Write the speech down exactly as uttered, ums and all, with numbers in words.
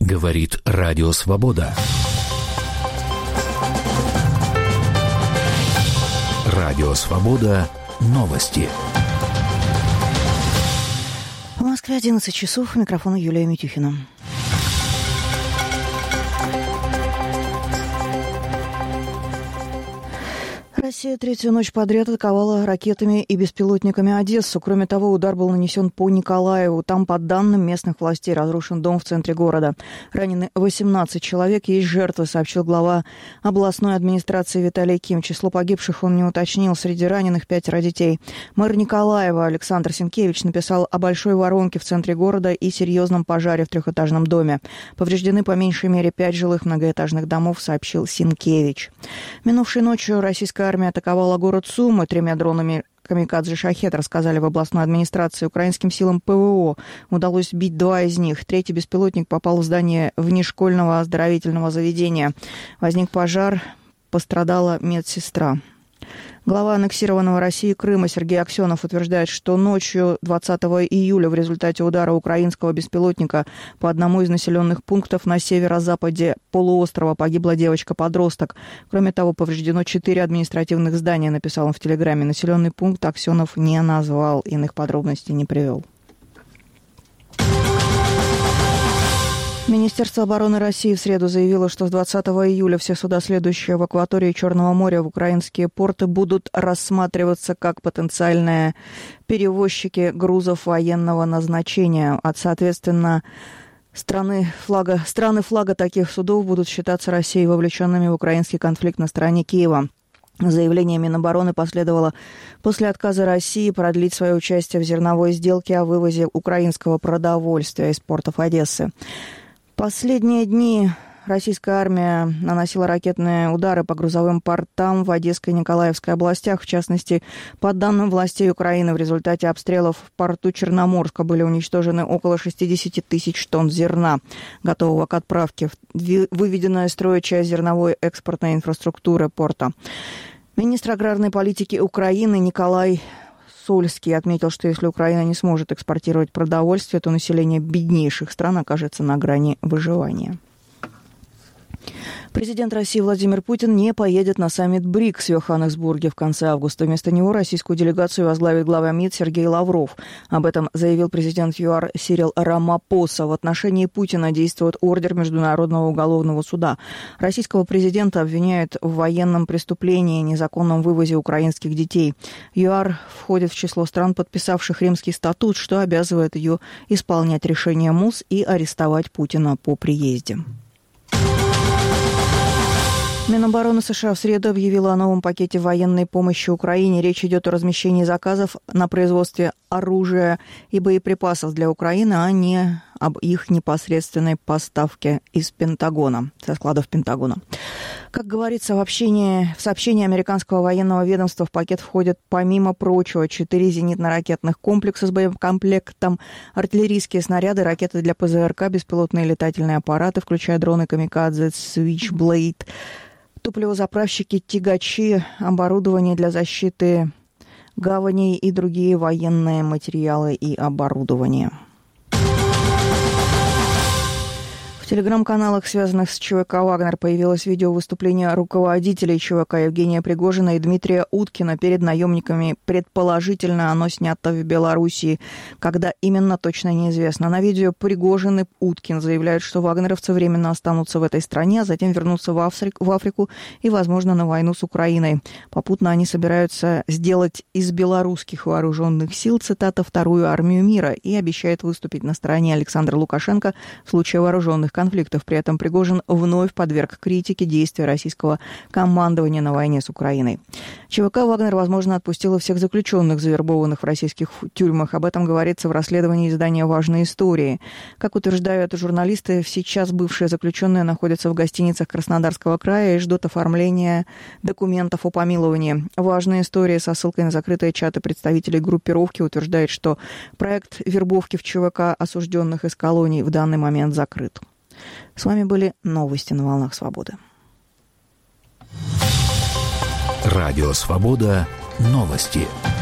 Говорит Радио Свобода. Радио Свобода. Новости. В Москве одиннадцать часов. У микрофона Юлия Митюхина. Россия третью ночь подряд атаковала ракетами и беспилотниками Одессу. Кроме того, удар был нанесен по Николаеву. Там, по данным местных властей, разрушен дом в центре города. Ранены восемнадцать человек. Есть жертвы, сообщил глава областной администрации Виталий Ким. Число погибших он не уточнил. Среди раненых пятеро детей. Мэр Николаева Александр Сенкевич написал о большой воронке в центре города и серьезном пожаре в трехэтажном доме. Повреждены по меньшей мере пять жилых многоэтажных домов, сообщил Сенкевич. Минувшей ночью российская армия атаковала город Сумы тремя дронами «Камикадзе Шахед», рассказали в областной администрации. Украинским силам ПВО удалось сбить два из них. Третий беспилотник попал в здание внешкольного оздоровительного заведения. Возник пожар, пострадала медсестра. Глава аннексированного Россией Крыма Сергей Аксенов утверждает, что ночью двадцатого июля в результате удара украинского беспилотника по одному из населенных пунктов на северо-западе полуострова погибла девочка-подросток. Кроме того, повреждено четыре административных здания, написал он в Телеграме. Населенный пункт Аксенов не назвал, иных подробностей не привел. Министерство обороны России в среду заявило, что с двадцатого июля все суда, следующие в акватории Черного моря в украинские порты, будут рассматриваться как потенциальные перевозчики грузов военного назначения. От, соответственно, страны флага, страны флага таких судов будут считаться Россией вовлеченными в украинский конфликт на стороне Киева. Заявление Минобороны последовало после отказа России продлить свое участие в зерновой сделке о вывозе украинского продовольствия из портов Одессы. Последние дни российская армия наносила ракетные удары по грузовым портам в Одесской и Николаевской областях. В частности, по данным властей Украины, в результате обстрелов в порту Черноморска были уничтожены около шестьдесят тысяч тонн зерна, готового к отправке. Выведена из строя часть зерновой экспортной инфраструктуры порта. Министр аграрной политики Украины Николай Сольский отметил, что если Украина не сможет экспортировать продовольствие, то население беднейших стран окажется на грани выживания. Президент России Владимир Путин не поедет на саммит БРИКС в Йоханнесбурге в конце августа. Вместо него российскую делегацию возглавит глава МИД Сергей Лавров. Об этом заявил президент ЮАР Сирил Рамапоса. В отношении Путина действует ордер Международного уголовного суда. Российского президента обвиняют в военном преступлении, незаконном вывозе украинских детей. ЮАР входит в число стран, подписавших Римский статут, что обязывает ее исполнять решение МУС и арестовать Путина по приезде. Минобороны США в среду объявила о новом пакете военной помощи Украине. Речь идет о размещении заказов на производстве оружия и боеприпасов для Украины, а не об их непосредственной поставке из Пентагона, со складов Пентагона. Как говорится в, общении, в сообщении американского военного ведомства, в пакет входят, помимо прочего, четыре зенитно-ракетных комплекса с боекомплектом, артиллерийские снаряды, ракеты для ПЗРК, беспилотные летательные аппараты, включая дроны «Камикадзе», «Свитчблейд», топливозаправщики, тягачи, оборудование для защиты гаваней и другие военные материалы и оборудование. В телеграм-каналах, связанных с ЧВК «Вагнер», появилось видео выступления руководителей ЧВК Евгения Пригожина и Дмитрия Уткина перед наемниками. Предположительно, оно снято в Белоруссии. Когда именно, точно неизвестно. На видео Пригожин и Уткин заявляют, что вагнеровцы временно останутся в этой стране, а затем вернутся в Африку, в Африку и, возможно, на войну с Украиной. Попутно они собираются сделать из белорусских вооруженных сил, цитата, «вторую армию мира» и обещают выступить на стороне Александра Лукашенко в случае вооруженных конфликтов. При этом Пригожин вновь подверг критике действия российского командования на войне с Украиной. ЧВК «Вагнер», возможно, отпустила всех заключенных, завербованных в российских тюрьмах. Об этом говорится в расследовании издания «Важные истории». Как утверждают журналисты, сейчас бывшие заключенные находятся в гостиницах Краснодарского края и ждут оформления документов о помиловании. «Важные истории» со ссылкой на закрытые чаты представителей группировки утверждает, что проект вербовки в ЧВК осужденных из колоний в данный момент закрыт. С вами были новости на волнах свободы. Радио Свобода. Новости.